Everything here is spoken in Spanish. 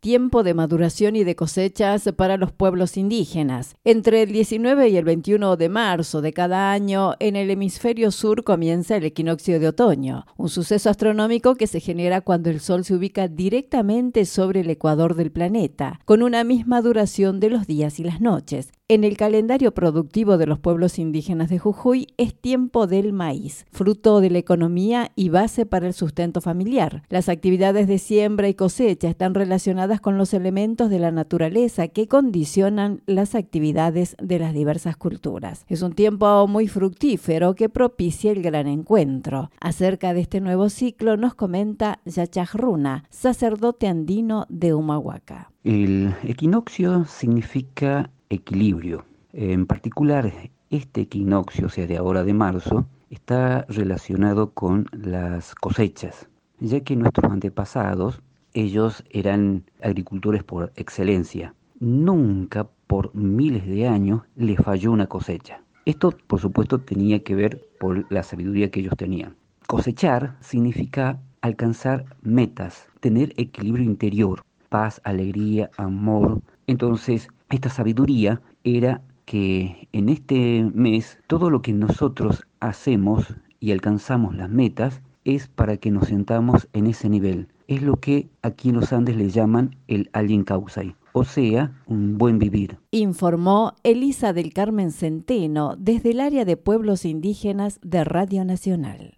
tiempo de maduración y de cosechas para los pueblos indígenas. Entre el 19 y el 21 de marzo de cada año, en el hemisferio sur comienza el equinoccio de otoño, un suceso astronómico que se genera cuando el Sol se ubica directamente sobre el ecuador del planeta, con una misma duración de los días y las noches. En el calendario productivo de los pueblos indígenas de Jujuy es tiempo del maíz, fruto de la economía y base para el sustento familiar. Las actividades de siembra y cosecha están relacionadas con los elementos de la naturaleza que condicionan las actividades de las diversas culturas. Es un tiempo muy fructífero que propicia el gran encuentro. Acerca de este nuevo ciclo nos comenta Yachaj Runa, sacerdote andino de Humahuaca. El equinoccio significa equilibrio. En particular, este equinoccio, o sea, de ahora de marzo, está relacionado con las cosechas, ya que nuestros antepasados, ellos eran agricultores por excelencia. Nunca por miles de años les falló una cosecha. Esto, por supuesto, tenía que ver por la sabiduría que ellos tenían. Cosechar significa alcanzar metas, tener equilibrio interior, paz, alegría, amor. Entonces, esta sabiduría era que en este mes todo lo que nosotros hacemos y alcanzamos las metas es para que nos sentamos en ese nivel. Es lo que aquí en los Andes le llaman el Allen Causay, o sea, un buen vivir. Informó Elisa del Carmen Centeno desde el área de pueblos indígenas de Radio Nacional.